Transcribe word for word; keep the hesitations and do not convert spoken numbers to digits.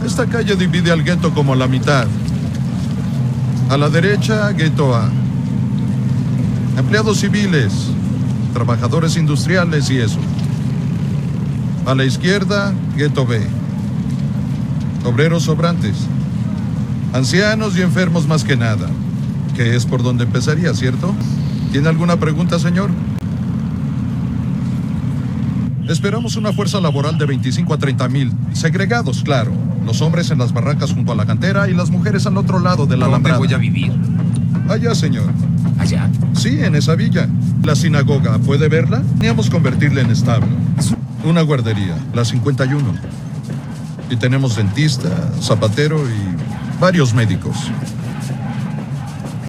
Esta calle divide al gueto como a la mitad. A la derecha, gueto A. Empleados civiles, trabajadores industriales y eso. A la izquierda, gueto B. Obreros sobrantes. Ancianos y enfermos más que nada. Que es por donde empezaría, ¿cierto? ¿Tiene alguna pregunta, señor? Esperamos una fuerza laboral de veinticinco a treinta mil. Segregados, claro. Los hombres en las barracas junto a la cantera y las mujeres al otro lado de la alambrada. ¿Dónde voy a vivir? Allá, señor. ¿Allá? Sí, en esa villa. La sinagoga, ¿puede verla? Teníamos convertirla en establo. Una guardería, la cincuenta y uno. Y tenemos dentista, zapatero y varios médicos.